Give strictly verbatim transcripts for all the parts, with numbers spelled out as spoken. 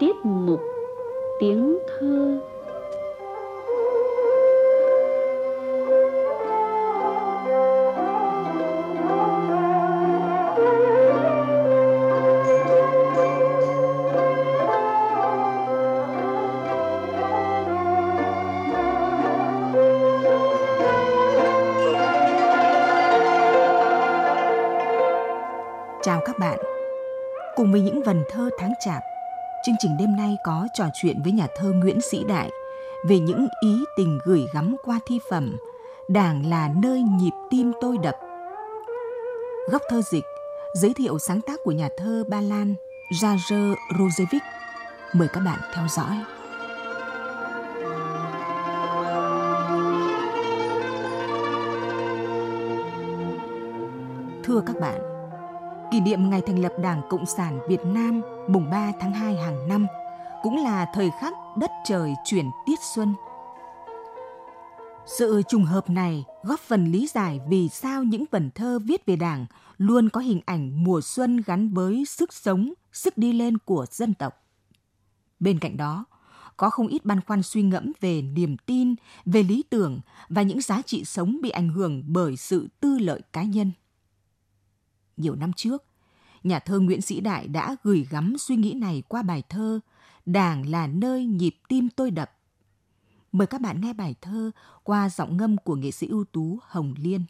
Tiết mục tiếng thơ. Chào các bạn. Cùng với những vần thơ tháng chạp, chương trình đêm nay có trò chuyện với nhà thơ Nguyễn Sĩ Đại về những ý tình gửi gắm qua thi phẩm Đảng là nơi nhịp tim tôi đập. Góc thơ dịch giới thiệu sáng tác của nhà thơ Ba Lan Jager Rosevich. Mời các bạn theo dõi. Thưa các bạn, kỷ niệm ngày thành lập Đảng Cộng sản Việt Nam mùng ba tháng hai hàng năm cũng là thời khắc đất trời chuyển tiết xuân. Sự trùng hợp này góp phần lý giải vì sao những vần thơ viết về Đảng luôn có hình ảnh mùa xuân gắn với sức sống, sức đi lên của dân tộc. Bên cạnh đó, có không ít băn khoăn suy ngẫm về niềm tin, về lý tưởng và những giá trị sống bị ảnh hưởng bởi sự tư lợi cá nhân. Nhiều năm trước, nhà thơ Nguyễn Sĩ Đại đã gửi gắm suy nghĩ này qua bài thơ Đảng là nơi nhịp tim tôi đập. Mời các bạn nghe bài thơ qua giọng ngâm của nghệ sĩ ưu tú Hồng Liên.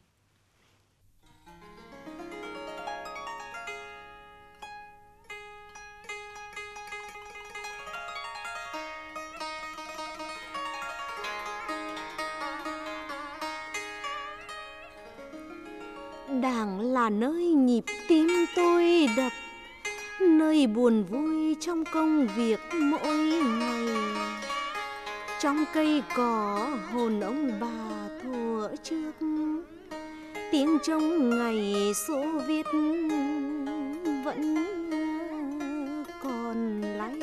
Đảng là nơi nhịp tim tôi đập, nơi buồn vui trong công việc mỗi ngày. Trong cây cỏ hồn ông bà thuở trước, tiếng trống ngày Xô Viết vẫn còn lay.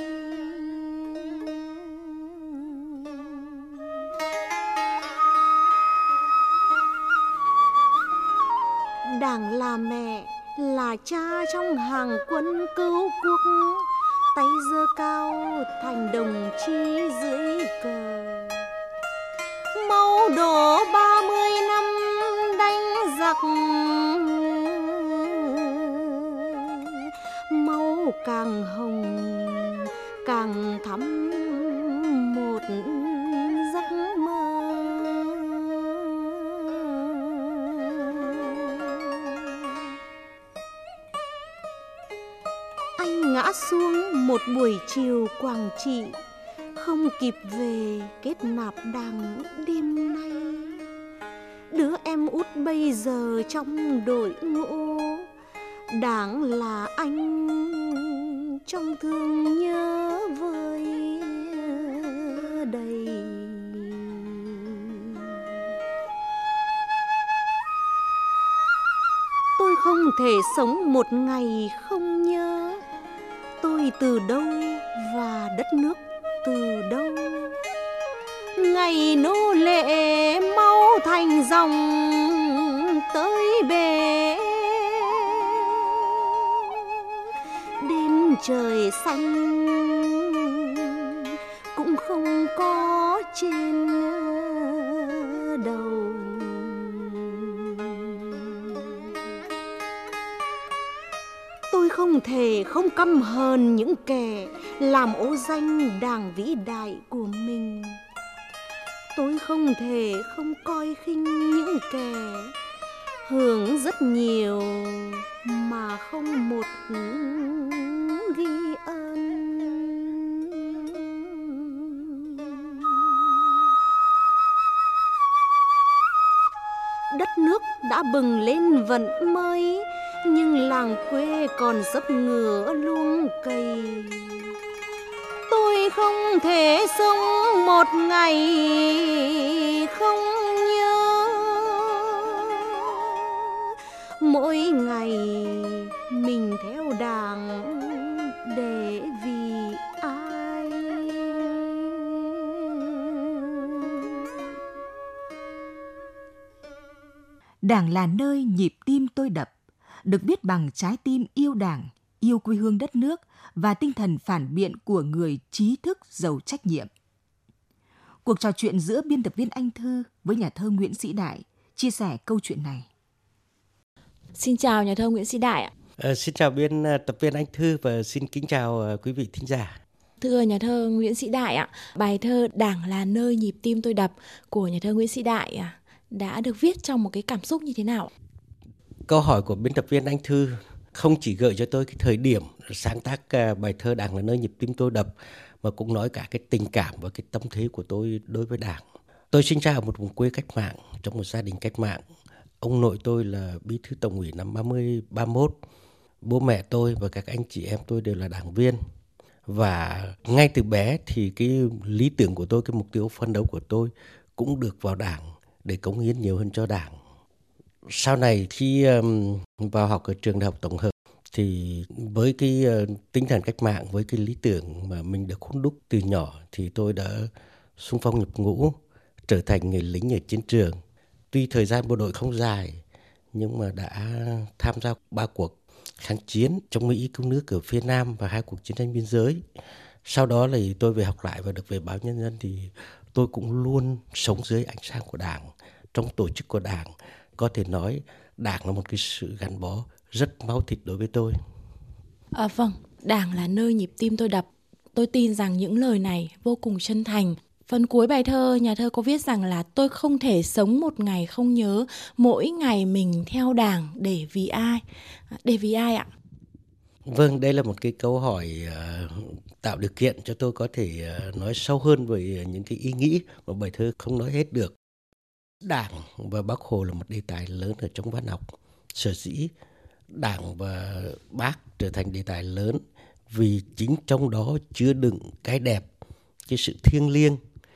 Đảng là mẹ, là cha trong hàng quân cứu quốc, tay giơ cao thành đồng chí dưới cờ. Máu đổ ba mươi năm đánh giặc, máu càng hồng càng thắm một giấc mơ. Anh ngã xuống một buổi chiều Quảng Trị, không kịp về kết nạp Đảng đêm nay. Đứa em út bây giờ trong đội ngũ, Đảng là anh trong thương nhớ vơi đầy. Tôi không thể sống một ngày không nhớ tôi từ đâu và đất nước từ đâu. Ngày nô lệ máu thành dòng tới bể, đến trời xanh cũng không có trên đầu. Tôi không thể không căm hờn những kẻ làm ô danh Đảng vĩ đại của mình. Tôi không thể không coi khinh những kẻ hưởng rất nhiều mà không một ghi ơn. Đất nước đã bừng lên vận mới, nhưng làng quê còn dấp ngựa luống cày. Tôi không thể sống một ngày không nhớ, mỗi ngày mình theo Đảng để vì ai. Đảng là nơi nhịp tim tôi đập, được viết bằng trái tim yêu Đảng, yêu quê hương đất nước và tinh thần phản biện của người trí thức giàu trách nhiệm. Cuộc trò chuyện giữa biên tập viên Anh Thư với nhà thơ Nguyễn Sĩ Đại chia sẻ câu chuyện này. Xin chào nhà thơ Nguyễn Sĩ Đại ạ. À, xin chào biên tập viên Anh Thư và xin kính chào quý vị thính giả. Thưa nhà thơ Nguyễn Sĩ Đại ạ, bài thơ Đảng là nơi nhịp tim tôi đập của nhà thơ Nguyễn Sĩ Đại à, đã được viết trong một cái cảm xúc như thế nào? Câu hỏi của biên tập viên Anh Thư không chỉ gợi cho tôi cái thời điểm sáng tác bài thơ Đảng là nơi nhịp tim tôi đập, mà cũng nói cả cái tình cảm và cái tâm thế của tôi đối với Đảng. Tôi sinh ra ở một vùng quê cách mạng, trong một gia đình cách mạng. Ông nội tôi là bí thư Tổng ủy năm ba mươi ba mốt. Bố mẹ tôi và các anh chị em tôi đều là đảng viên. Và ngay từ bé thì cái lý tưởng của tôi, cái mục tiêu phấn đấu của tôi cũng được vào Đảng để cống hiến nhiều hơn cho Đảng. Sau này khi um, vào học ở trường đại học tổng hợp thì với cái uh, tinh thần cách mạng, với cái lý tưởng mà mình được hun đúc từ nhỏ thì tôi đã xung phong nhập ngũ, trở thành người lính ở chiến trường. Tuy thời gian bộ đội không dài nhưng mà đã tham gia ba cuộc kháng chiến chống Mỹ cứu nước ở phía Nam và hai cuộc chiến tranh biên giới. Sau đó là tôi về học lại và được về báo Nhân dân thì tôi cũng luôn sống dưới ánh sáng của Đảng, trong tổ chức của Đảng. Có thể nói Đảng là một cái sự gắn bó rất máu thịt đối với tôi. À, vâng, Đảng là nơi nhịp tim tôi đập. Tôi tin rằng những lời này vô cùng chân thành. Phần cuối bài thơ, nhà thơ có viết rằng là tôi không thể sống một ngày không nhớ mỗi ngày mình theo Đảng để vì ai? Để vì ai ạ? Vâng, đây là một cái câu hỏi uh, tạo điều kiện cho tôi có thể uh, nói sâu hơn về những cái ý nghĩ mà bài thơ không nói hết được. Đảng và Bác Hồ là một đề tài lớn ở trong văn học. Sở dĩ Đảng và Bác trở thành đề tài lớn vì chính trong đó chứa đựng cái đẹp, cái sự thiêng liêng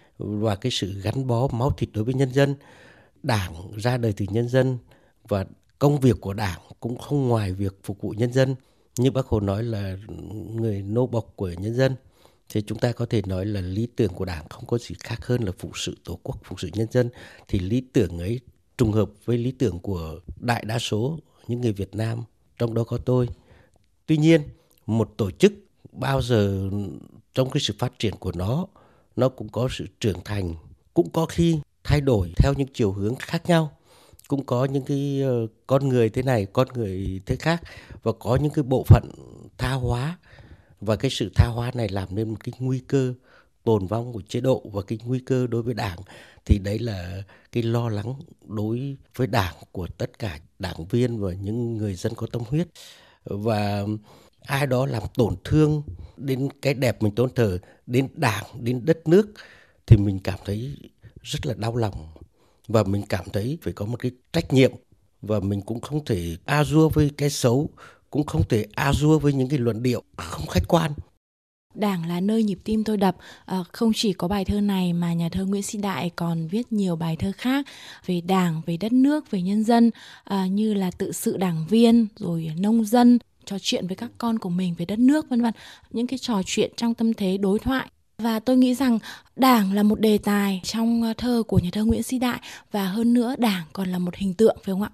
và cái sự gắn bó máu thịt đối với nhân dân. Đảng ra đời từ nhân dân và công việc của Đảng cũng không ngoài việc phục vụ nhân dân. Như Bác Hồ nói là người nô bộc của nhân dân. Thì chúng ta có thể nói là lý tưởng của Đảng không có gì khác hơn là phụ sự Tổ quốc, phụ sự nhân dân. Thì lý tưởng ấy trùng hợp với lý tưởng của đại đa số những người Việt Nam, trong đó có tôi. Tuy nhiên, một tổ chức bao giờ trong cái sự phát triển của nó, nó cũng có sự trưởng thành, cũng có khi thay đổi theo những chiều hướng khác nhau. Cũng có những cái uh, con người thế này, con người thế khác, và có những cái bộ phận tha hóa. Và cái sự tha hóa này làm nên một cái nguy cơ tồn vong của chế độ và cái nguy cơ đối với Đảng. Thì đấy là cái lo lắng đối với Đảng của tất cả đảng viên và những người dân có tâm huyết. Và ai đó làm tổn thương đến cái đẹp mình tôn thờ, đến Đảng, đến đất nước thì mình cảm thấy rất là đau lòng. Và mình cảm thấy phải có một cái trách nhiệm. Và mình cũng không thể a dua với cái xấu, cũng không thể a dua với những cái luận điệu không khách quan. Đảng là nơi nhịp tim tôi đập. À, không chỉ có bài thơ này mà nhà thơ Nguyễn Sĩ Đại còn viết nhiều bài thơ khác về Đảng, về đất nước, về nhân dân, à, như là tự sự đảng viên, rồi nông dân, trò chuyện với các con của mình về đất nước, vân vân. Những cái trò chuyện trong tâm thế đối thoại. Và tôi nghĩ rằng Đảng là một đề tài trong thơ của nhà thơ Nguyễn Sĩ Đại, và hơn nữa Đảng còn là một hình tượng, phải không ạ?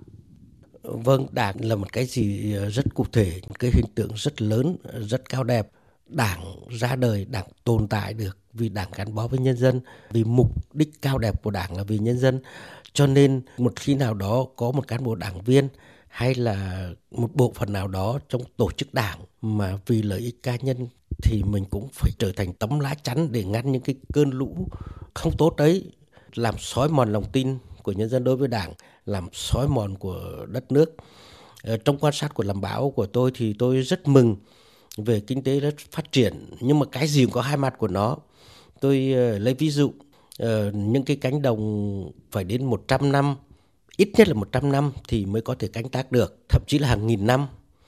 Vâng, Đảng là một cái gì rất cụ thể, một cái hình tượng rất lớn, rất cao đẹp. Đảng ra đời, Đảng tồn tại được vì Đảng gắn bó với nhân dân, vì mục đích cao đẹp của Đảng là vì nhân dân. Cho nên một khi nào đó có một cán bộ đảng viên hay là một bộ phận nào đó trong tổ chức Đảng mà vì lợi ích cá nhân thì mình cũng phải trở thành tấm lá chắn để ngăn những cái cơn lũ không tốt đấy, làm xói mòn lòng tin của nhân dân đối với Đảng, làm xói mòn của đất nước. Trong quan sát của làm báo của tôi thì tôi rất mừng về kinh tế rất phát triển, nhưng mà cái gì cũng có hai mặt của nó. Tôi uh, lấy ví dụ, uh, những cái cánh đồng phải đến một trăm năm, ít nhất là một trăm năm thì mới có thể canh tác được, thậm chí là hàng nghìn năm.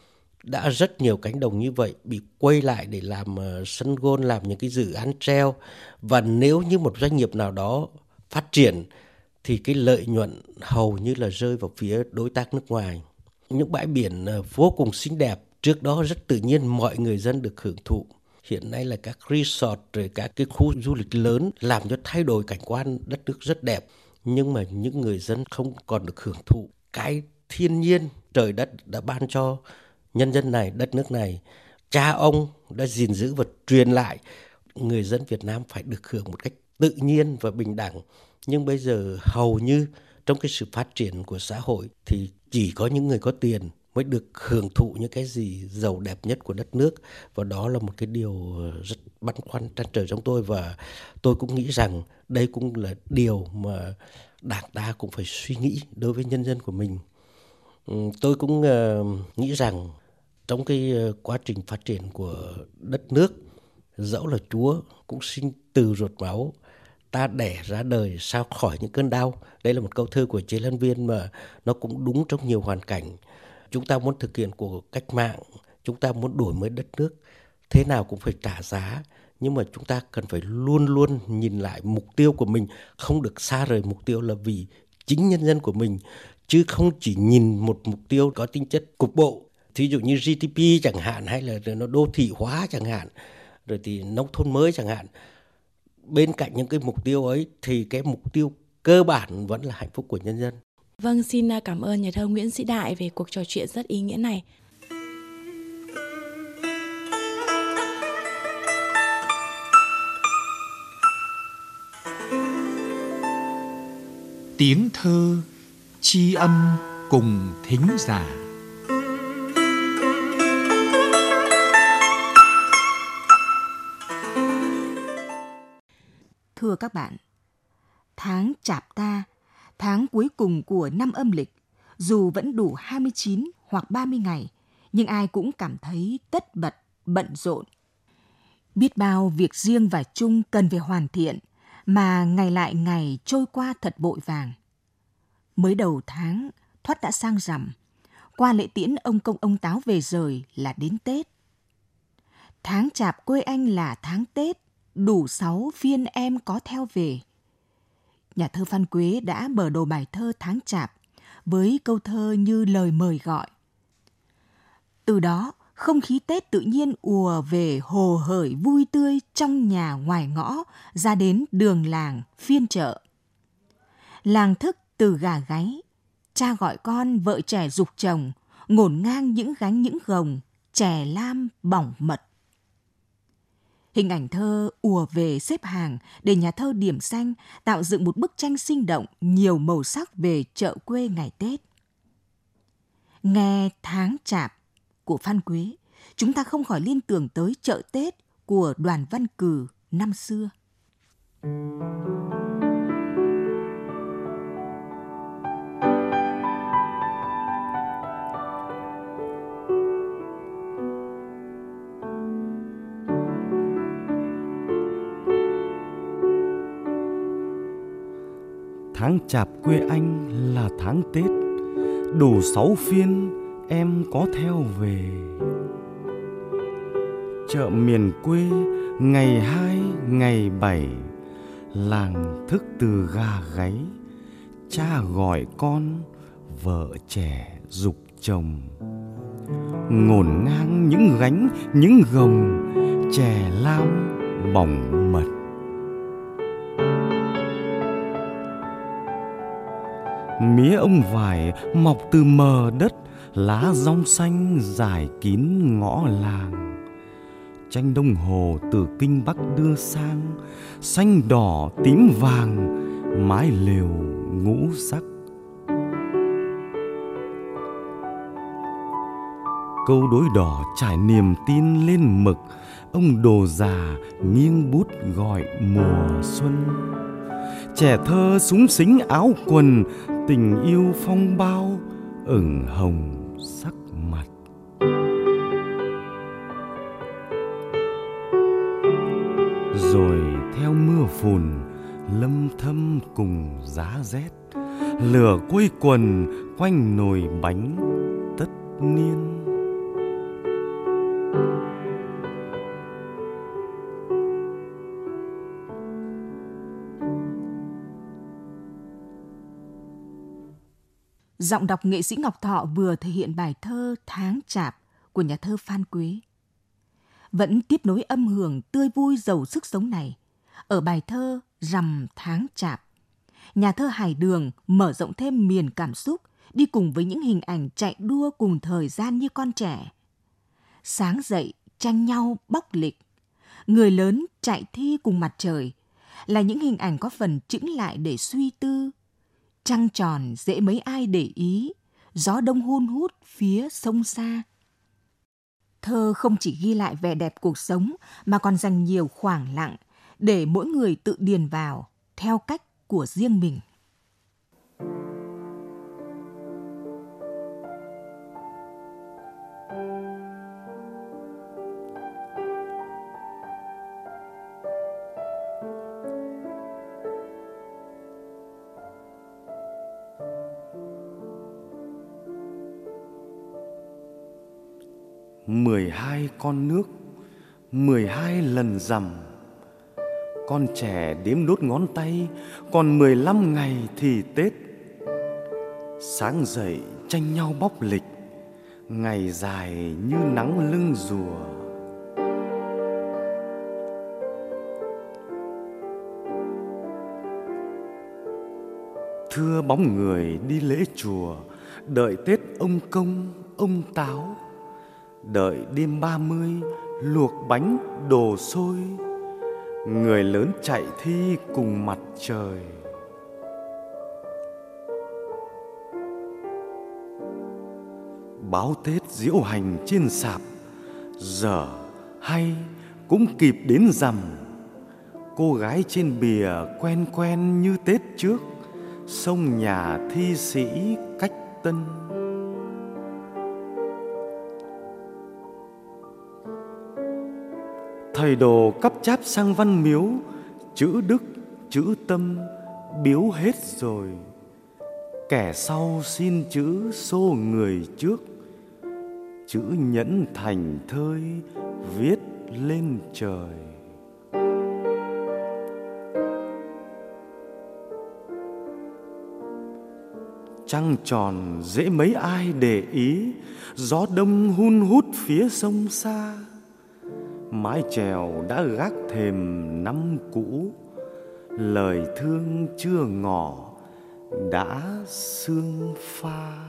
Đã rất nhiều cánh đồng như vậy bị quay lại để làm uh, sân gôn, làm những cái dự án treo. Và nếu như một doanh nghiệp nào đó phát triển thì cái lợi nhuận hầu như là rơi vào phía đối tác nước ngoài. Những bãi biển uh, vô cùng xinh đẹp, trước đó rất tự nhiên mọi người dân được hưởng thụ. Hiện nay là các resort rồi các cái khu du lịch lớn làm cho thay đổi cảnh quan đất nước rất đẹp. Nhưng mà những người dân không còn được hưởng thụ cái thiên nhiên trời đất đã ban cho nhân dân này, đất nước này, cha ông đã gìn giữ và truyền lại. Người dân Việt Nam phải được hưởng một cách tự nhiên và bình đẳng. Nhưng bây giờ hầu như trong cái sự phát triển của xã hội thì chỉ có những người có tiền mới được hưởng thụ những cái gì giàu đẹp nhất của đất nước. Và đó là một cái điều rất băn khoăn trăn trở trong tôi. Và tôi cũng nghĩ rằng đây cũng là điều mà Đảng ta cũng phải suy nghĩ đối với nhân dân của mình. Tôi cũng uh, nghĩ rằng trong cái uh, quá trình phát triển của đất nước, dẫu là Chúa cũng sinh từ ruột máu, ta đẻ ra đời sao khỏi những cơn đau. Đây là một câu thơ của Chế Lan Viên mà nó cũng đúng trong nhiều hoàn cảnh. Chúng ta muốn thực hiện cuộc cách mạng, chúng ta muốn đổi mới đất nước, thế nào cũng phải trả giá. Nhưng mà chúng ta cần phải luôn luôn nhìn lại mục tiêu của mình, không được xa rời mục tiêu là vì chính nhân dân của mình, chứ không chỉ nhìn một mục tiêu có tính chất cục bộ. Thí dụ như giê đê pê chẳng hạn, hay là nó đô thị hóa chẳng hạn, rồi thì nông thôn mới chẳng hạn. Bên cạnh những cái mục tiêu ấy thì cái mục tiêu cơ bản vẫn là hạnh phúc của nhân dân. Vâng, xin cảm ơn nhà thơ Nguyễn Sĩ Đại về cuộc trò chuyện rất ý nghĩa này. Tiếng thơ tri âm cùng thính giả. Thưa các bạn, tháng Chạp Ta, tháng cuối cùng của năm âm lịch, dù vẫn đủ hai mươi chín hoặc ba mươi ngày, nhưng ai cũng cảm thấy tất bật, bận rộn. Biết bao việc riêng và chung cần phải hoàn thiện, mà ngày lại ngày trôi qua thật vội vàng. Mới đầu tháng, thoát đã sang rằm, qua lễ tiễn ông Công ông Táo về rời là đến Tết. Tháng Chạp quê anh là tháng Tết, đủ sáu phiên em có theo về. Nhà thơ Phan Quế đã mở đầu bài thơ Tháng Chạp với câu thơ như lời mời gọi. Từ đó, không khí Tết tự nhiên ùa về hồ hởi vui tươi trong nhà ngoài ngõ, ra đến đường làng, phiên chợ. Làng thức từ gà gáy, cha gọi con, vợ trẻ giục chồng, ngổn ngang những gánh những gồng, chè lam bỏng mật. Hình ảnh thơ ùa về xếp hàng để nhà thơ điểm xanh tạo dựng một bức tranh sinh động nhiều màu sắc về chợ quê ngày Tết. Nghe Tháng Chạp của Phan Quế, chúng ta không khỏi liên tưởng tới chợ Tết của Đoàn Văn Cừ năm xưa. Tháng Chạp quê anh là tháng Tết, đủ sáu phiên em có theo về. Chợ miền quê ngày hai ngày bảy, làng thức từ gà gáy, cha gọi con, vợ trẻ giục chồng. Ngổn ngang những gánh những gồng, chè lam bỏng mật. Mía ông vải mọc từ mờ đất, lá rong xanh rải kín ngõ làng. Tranh đồng hồ từ kinh Bắc đưa sang, xanh đỏ tím vàng, mái lều ngũ sắc. Câu đối đỏ trải niềm tin lên mực, ông đồ già nghiêng bút gọi mùa xuân. Trẻ thơ súng xính áo quần, tình yêu phong bao ửng hồng sắc mặt. Rồi theo mưa phùn lâm thâm cùng giá rét, lửa quây quần quanh nồi bánh tất niên. Giọng đọc nghệ sĩ Ngọc Thọ vừa thể hiện bài thơ Tháng Chạp của nhà thơ Phan Quế. Vẫn tiếp nối âm hưởng tươi vui giàu sức sống này, ở bài thơ Rằm Tháng Chạp, nhà thơ Hải Đường mở rộng thêm miền cảm xúc, đi cùng với những hình ảnh chạy đua cùng thời gian như con trẻ, Sáng dậy tranh nhau bóc lịch, người lớn chạy thi cùng mặt trời là những hình ảnh có phần chững lại để suy tư. Trăng tròn dễ mấy ai để ý, gió đông hun hút phía sông xa. Thơ không chỉ ghi lại vẻ đẹp cuộc sống mà còn dành nhiều khoảng lặng để mỗi người tự điền vào theo cách của riêng mình. Mười hai con nước, mười hai lần rằm. Con trẻ đếm đốt ngón tay, còn mười lăm ngày thì Tết. Sáng dậy tranh nhau bóc lịch, ngày dài như nắng lưng rùa. Thưa bóng người đi lễ chùa, đợi Tết ông Công, ông Táo. Đợi đêm ba mươi luộc bánh đồ xôi, người lớn chạy thi cùng mặt trời. Báo Tết diễu hành trên sạp, dở hay cũng kịp đến rằm. Cô gái trên bìa quen quen như Tết trước, sông nhà thi sĩ cách tân. Thầy đồ cắp cháp sang văn miếu, chữ đức, chữ tâm biếu hết rồi. Kẻ sau xin chữ xô người trước, chữ nhẫn thành thơi viết lên trời. Trăng tròn dễ mấy ai để ý, gió đông hun hút phía sông xa. Mái chèo đã gác thềm năm cũ, lời thương chưa ngỏ đã sương pha.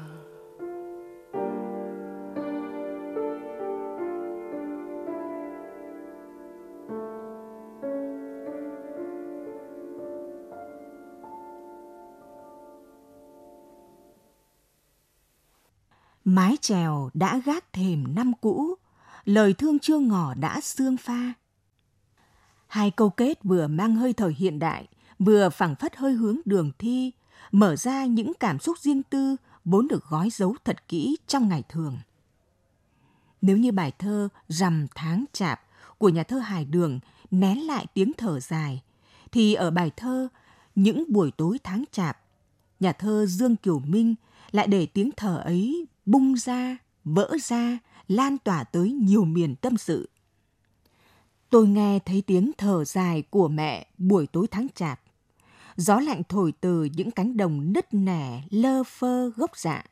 Mái chèo đã gác thềm năm cũ, lời thương chưa ngỏ đã sương pha. Hai câu kết vừa mang hơi thở hiện đại, vừa phảng phất hơi hướng đường thi, mở ra những cảm xúc riêng tư vốn được gói giấu thật kỹ trong ngày thường. Nếu như bài thơ Rằm tháng Chạp của nhà thơ Hải Đường nén lại tiếng thở dài, thì ở bài thơ Những buổi tối tháng Chạp, nhà thơ Dương Kiều Minh lại để tiếng thở ấy bung ra, vỡ ra, lan tỏa tới nhiều miền tâm sự. Tôi nghe thấy tiếng thở dài của mẹ buổi tối tháng Chạp. Gió lạnh thổi từ những cánh đồng nứt nẻ lơ phơ gốc rạ.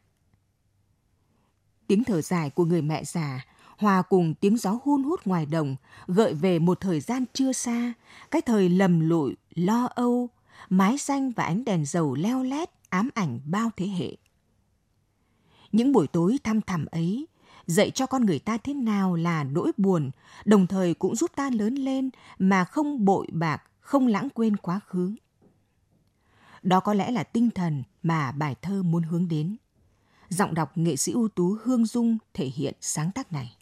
Tiếng thở dài của người mẹ già hòa cùng tiếng gió hun hút ngoài đồng gợi về một thời gian chưa xa, cái thời lầm lụi, lo âu, mái xanh và ánh đèn dầu leo lét ám ảnh bao thế hệ. Những buổi tối thăm thẳm ấy dạy cho con người ta thế nào là nỗi buồn, đồng thời cũng giúp ta lớn lên mà không bội bạc, không lãng quên quá khứ. Đó có lẽ là tinh thần mà bài thơ muốn hướng đến. Giọng đọc nghệ sĩ ưu tú Hương Dung thể hiện sáng tác này.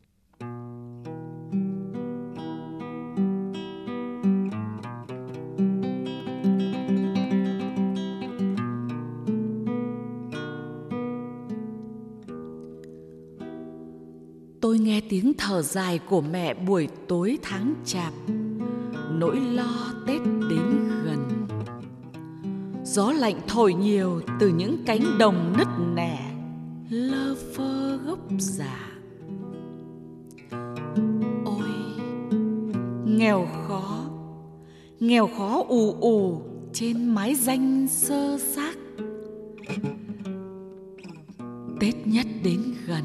Tôi nghe tiếng thở dài của mẹ buổi tối tháng Chạp, nỗi lo Tết đến gần. Gió lạnh thổi nhiều từ những cánh đồng nứt nẻ, lơ phơ gốc rạ. Ôi, nghèo khó, nghèo khó ù ù trên mái danh xơ xác. Tết nhất đến gần,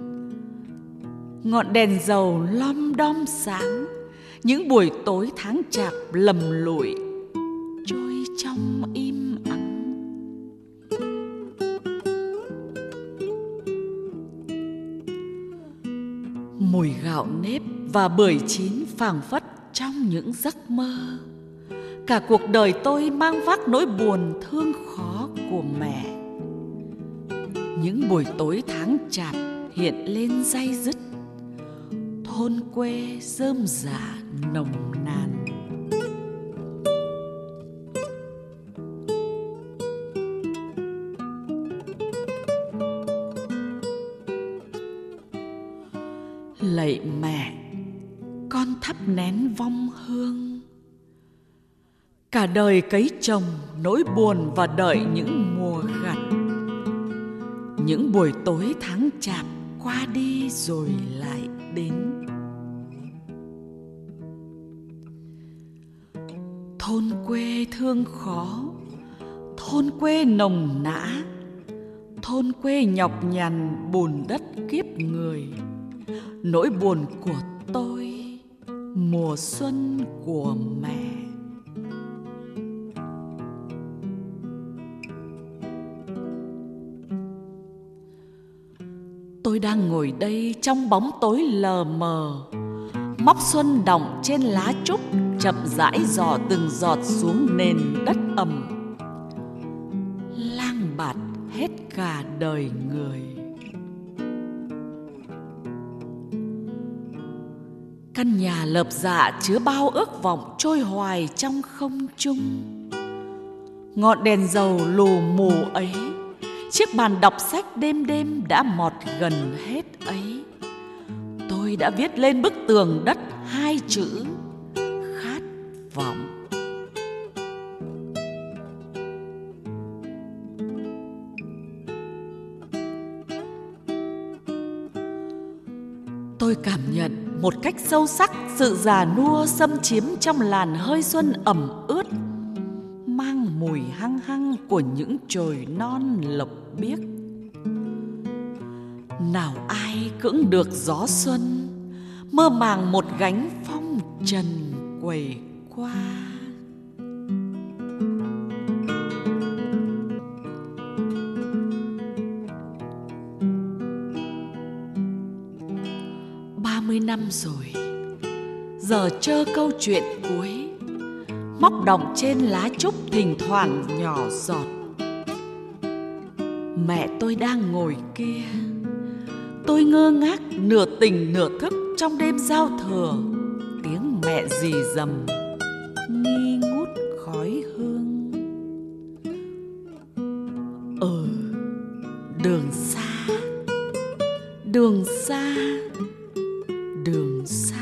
ngọn đèn dầu lom đom sáng, những buổi tối tháng Chạp lầm lụi trôi trong im ắng. gạo nếp và bưởi chín phảng phất trong những giấc mơ. Cả cuộc đời tôi mang vác nỗi buồn thương khó của mẹ. Những buổi tối tháng chạp hiện lên day dứt, thôn quê rơm rả nồng nàn. Lạy mẹ, con thắp nén vong hương. Cả đời cấy trồng nỗi buồn và đợi những mùa gặt. Những buổi tối tháng chạp qua đi rồi lại đến. Thôn quê thương khó, thôn quê nồng nã, thôn quê nhọc nhằn bùn đất kiếp người. Nỗi buồn của tôi, mùa xuân của mẹ. Tôi đang ngồi đây trong bóng tối lờ mờ, móc xuân đọng trên lá trúc chậm rãi rò từng giọt xuống nền đất ẩm. Lang bạt hết cả đời người. Căn nhà lợp dạ chứa bao ước vọng trôi hoài trong không trung. Ngọn đèn dầu lù mù ấy, chiếc bàn đọc sách đêm đêm đã mọt gần hết ấy. Tôi đã viết lên bức tường đất hai chữ khát vọng. Tôi cảm nhận một cách sâu sắc sự già nua xâm chiếm trong làn hơi xuân ẩm ướt, mang mùi hăng hăng của những chồi non lộc biếc. Nào ai cưỡng được gió xuân, mơ màng một gánh phong trần quẩy qua. Ba mươi năm rồi, giờ chơ câu chuyện cuối, móc đọng trên lá trúc thỉnh thoảng nhỏ giọt. Mẹ tôi đang ngồi kia, tôi ngơ ngác nửa tỉnh nửa thức trong đêm giao thừa. Tiếng mẹ rì rầm, nghi ngút khói hương. Ừ, đường xa, đường xa, đường xa.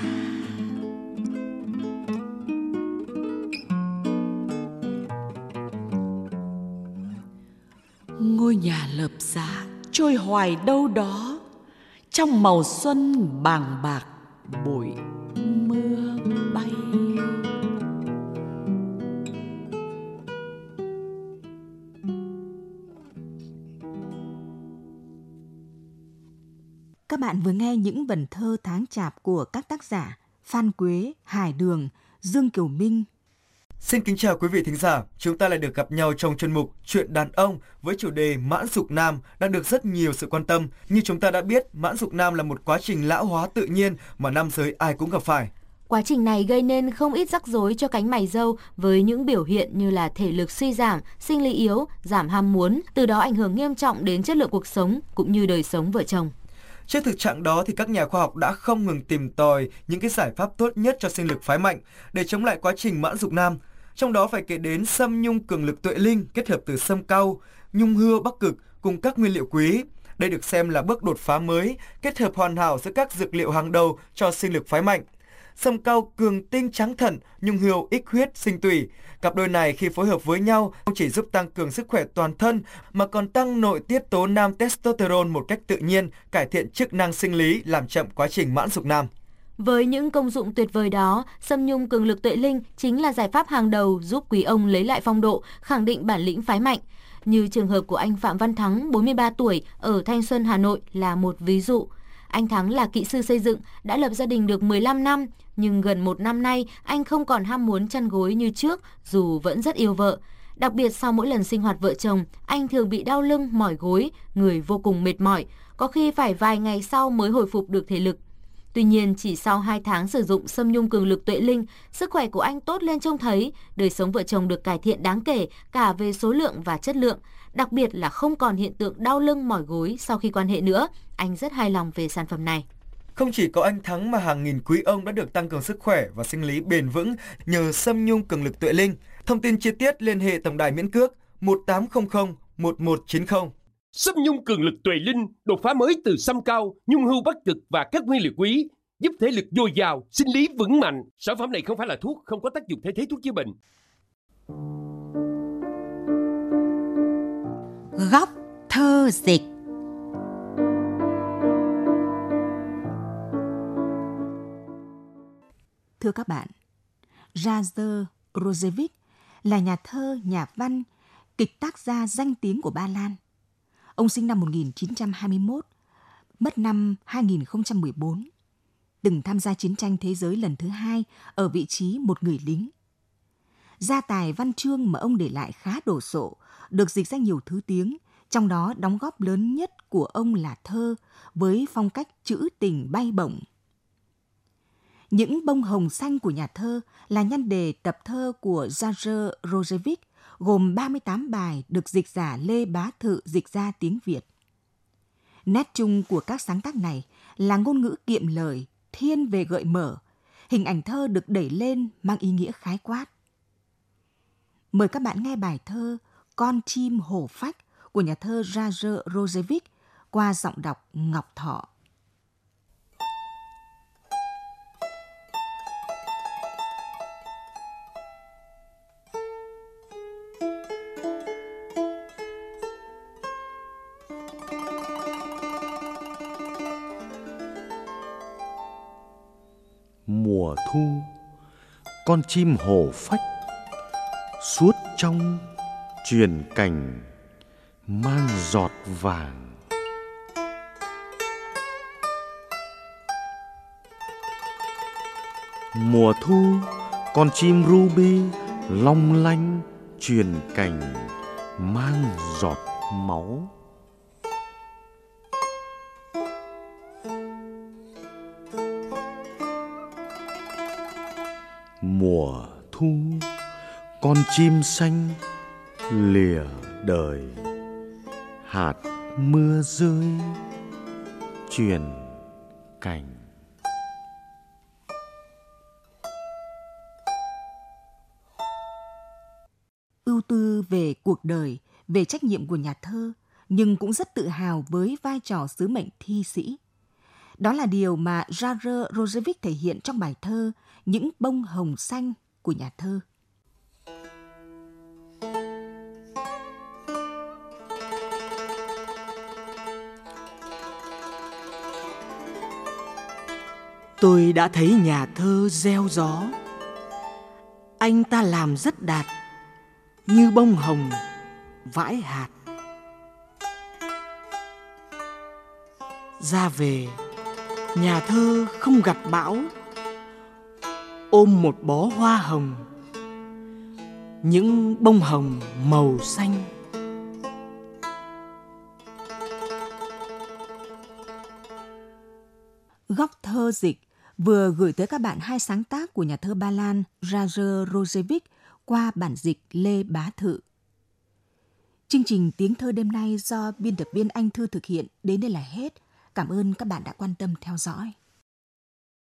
Ngôi nhà lợp dạ trôi hoài đâu đó trong màu xuân bàng bạc bụi mưa bay. Các bạn vừa nghe những vần thơ tháng chạp của các tác giả Phan Quế, Hải Đường, Dương Kiều Minh. Xin kính chào quý vị thính giả, chúng ta lại được gặp nhau trong chuyên mục Chuyện đàn ông với chủ đề mãn dục nam đang được rất nhiều sự quan tâm. Như chúng ta đã biết, mãn dục nam là một quá trình lão hóa tự nhiên mà nam giới ai cũng gặp phải. Quá trình này gây nên không ít rắc rối cho cánh mày râu với những biểu hiện như là thể lực suy giảm, sinh lý yếu, giảm ham muốn, từ đó ảnh hưởng nghiêm trọng đến chất lượng cuộc sống cũng như đời sống vợ chồng. Trước thực trạng đó thì các nhà khoa học đã không ngừng tìm tòi những cái giải pháp tốt nhất cho sinh lực phái mạnh để chống lại quá trình mãn dục nam. Trong đó phải kể đến sâm nhung cường lực tuệ linh kết hợp từ sâm cau, nhung hưa Bắc Cực cùng các nguyên liệu quý. Đây được xem là bước đột phá mới, kết hợp hoàn hảo giữa các dược liệu hàng đầu cho sinh lực phái mạnh. Sâm cau cường tinh tráng thận, nhung hươu ích huyết sinh tủy. Cặp đôi này khi phối hợp với nhau không chỉ giúp tăng cường sức khỏe toàn thân mà còn tăng nội tiết tố nam testosterone một cách tự nhiên, cải thiện chức năng sinh lý, làm chậm quá trình mãn dục nam. Với những công dụng tuyệt vời đó, sâm nhung cường lực tuệ linh chính là giải pháp hàng đầu giúp quý ông lấy lại phong độ, khẳng định bản lĩnh phái mạnh. Như trường hợp của anh Phạm Văn Thắng, bốn mươi ba tuổi, ở Thanh Xuân, Hà Nội là một ví dụ. Anh Thắng là kỹ sư xây dựng, đã lập gia đình được mười lăm năm, nhưng gần một năm nay anh không còn ham muốn chăn gối như trước dù vẫn rất yêu vợ. Đặc biệt sau mỗi lần sinh hoạt vợ chồng, anh thường bị đau lưng, mỏi gối, người vô cùng mệt mỏi, có khi phải vài ngày sau mới hồi phục được thể lực. Tuy nhiên, chỉ sau hai tháng sử dụng sâm nhung cường lực tuệ linh, sức khỏe của anh tốt lên trông thấy, đời sống vợ chồng được cải thiện đáng kể cả về số lượng và chất lượng. Đặc biệt là không còn hiện tượng đau lưng mỏi gối sau khi quan hệ nữa. Anh rất hài lòng về sản phẩm này. Không chỉ có anh Thắng mà hàng nghìn quý ông đã được tăng cường sức khỏe và sinh lý bền vững nhờ sâm nhung cường lực tuệ linh. Thông tin chi tiết liên hệ tổng đài miễn cước một tám không không một một chín không. Sâm nhung cường lực tuệ linh, đột phá mới từ sâm cao, nhung hưu bắc cực và các nguyên liệu quý, giúp thể lực dồi dào, sinh lý vững mạnh. Sản phẩm này không phải là thuốc, không có tác dụng thay thế thuốc chữa bệnh. Góc thơ dịch. Thưa các bạn, Razer Rosevich là nhà thơ, nhà văn, kịch tác gia danh tiếng của Ba Lan. Ông sinh năm một nghìn chín trăm hai mươi mốt, mất năm hai nghìn không trăm mười bốn, từng tham gia chiến tranh thế giới lần thứ hai ở vị trí một người lính. Gia tài văn chương mà ông để lại khá đồ sộ, được dịch ra nhiều thứ tiếng, trong đó đóng góp lớn nhất của ông là thơ với phong cách trữ tình bay bổng. Những bông hồng xanh của nhà thơ là nhan đề tập thơ của Razer Rosevich, gồm ba mươi tám bài được dịch giả Lê Bá Thự dịch ra tiếng Việt. Nét chung của các sáng tác này là ngôn ngữ kiệm lời, thiên về gợi mở, hình ảnh thơ được đẩy lên mang ý nghĩa khái quát. Mời các bạn nghe bài thơ Con chim hổ phách của nhà thơ Razer Rosevich qua giọng đọc Ngọc Thọ. Mùa thu, con chim hổ phách suốt trong truyền cành mang giọt vàng. Mùa thu, con chim ruby long lanh truyền cành mang giọt máu. Mùa thu, con chim xanh lìa đời, hạt mưa rơi truyền cành. Ưu tư về cuộc đời, về trách nhiệm của nhà thơ, nhưng cũng rất tự hào với vai trò sứ mệnh thi sĩ. Đó là điều mà Razer Rosevich thể hiện trong bài thơ Những bông hồng xanh của nhà thơ. Tôi đã thấy nhà thơ gieo gió. Anh ta làm rất đạt, như bông hồng vãi hạt. Ra về, nhà thơ không gặt bão, ôm một bó hoa hồng, những bông hồng màu xanh. Góc thơ dịch vừa gửi tới các bạn hai sáng tác của nhà thơ Ba Lan Razer Rosevich qua bản dịch Lê Bá Thự. Chương trình Tiếng Thơ đêm nay do biên tập viên Anh Thư thực hiện đến đây là hết. Cảm ơn các bạn đã quan tâm theo dõi.